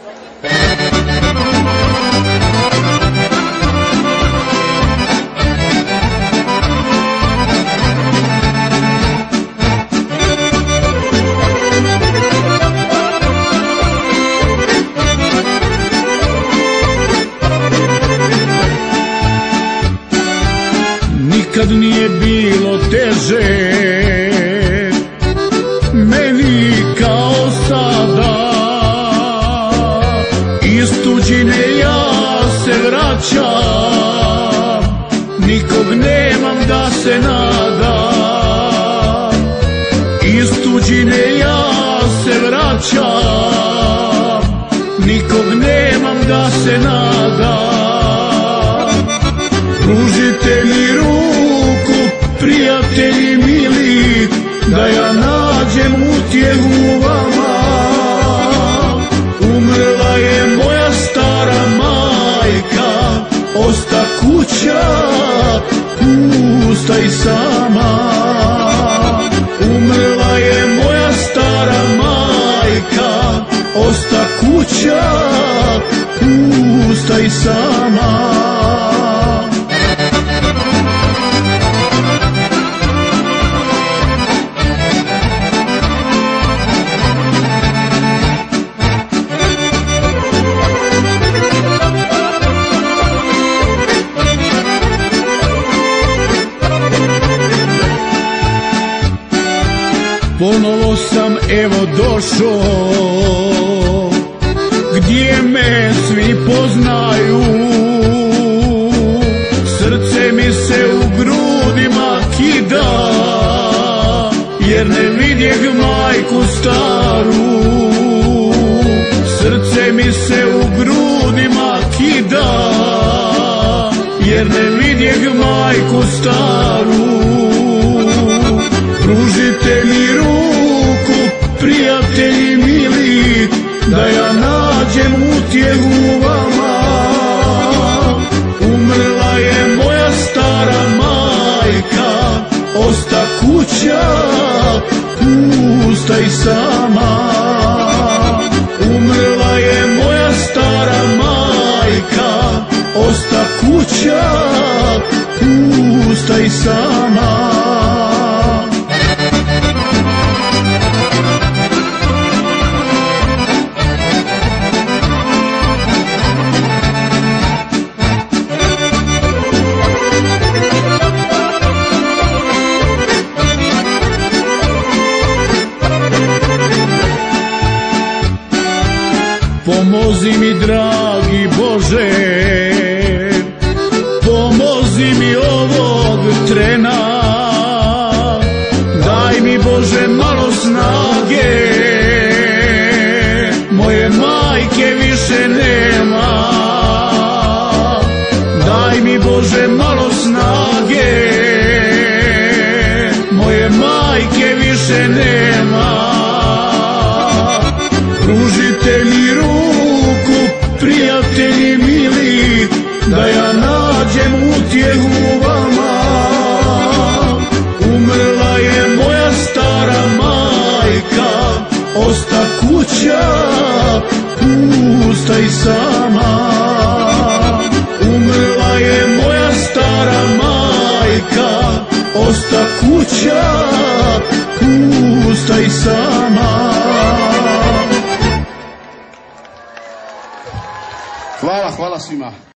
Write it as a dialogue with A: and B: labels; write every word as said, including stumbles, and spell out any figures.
A: Nikad nije bilo teže meni kao sada, iz tuđine ja se vraćam, nikog nemam da se nadam. Iz tuđine ja se vraćam, nikog nemam da se nadam. Pružite mi ruku, prijatelji mili, da ja nađem utjehu vama. Umrla je moja stara majka, osta kuća pusta i sama. Umrla je moja stara majka, osta kuća pusta i sama. Ponovo sam evo došao, gdje me svi poznaju. Srce mi se u grudima kida, jer ne vidjeh majku staru. Srce mi se u grudima kida, jer ne vidjeh majku staru. Pružite mi ruku, prijatelji mili, da ja nađem utjehu vama. Umrla je moja stara majka, osta kuća pusta i sama. Umrla je moja stara majka, osta kuća pusta i sama. Pomozi mi, dragi Bože, pomozi mi ovog trena. Daj mi, Bože, malo snage, moje majke više nema. Daj mi, Bože, malo snage, moje majke više nema. Pružite mi ruku, prijatelji mili, da ja nađem utjehu vama. Umrla je moja stara majka, osta kuća pusta i sama. Umrla je moja stara majka, osta kuća pusta i sama.
B: Hvala, hvala svima.